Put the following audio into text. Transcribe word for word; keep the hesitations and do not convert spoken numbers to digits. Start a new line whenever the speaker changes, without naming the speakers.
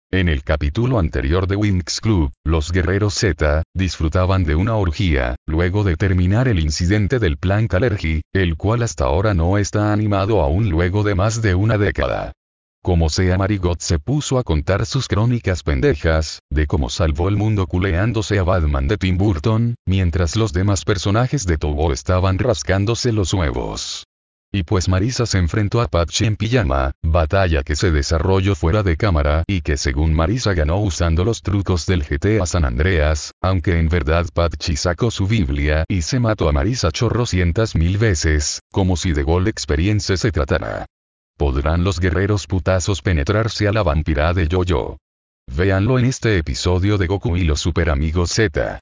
En el capítulo anterior de Winx Club, los guerreros Z disfrutaban de una orgía, luego de terminar el incidente del plan Calergy, el cual hasta ahora no está animado aún luego de más de una década. Como sea, Marigot se puso a contar sus crónicas pendejas, de cómo salvó el mundo culeándose a Batman de Tim Burton, mientras los demás personajes de Tobo estaban rascándose los huevos. Y pues Marisa se enfrentó a Patchy en pijama, batalla que se desarrolló fuera de cámara y que según Marisa ganó usando los trucos del G T A San Andreas, aunque en verdad Patchy sacó su Biblia y se mató a Marisa chorrocientas mil veces, como si de Gol Experience se tratara. ¿Podrán los guerreros putazos penetrarse a la vampira de Yo-Yo? Véanlo en este episodio de Goku y los Super Amigos Z.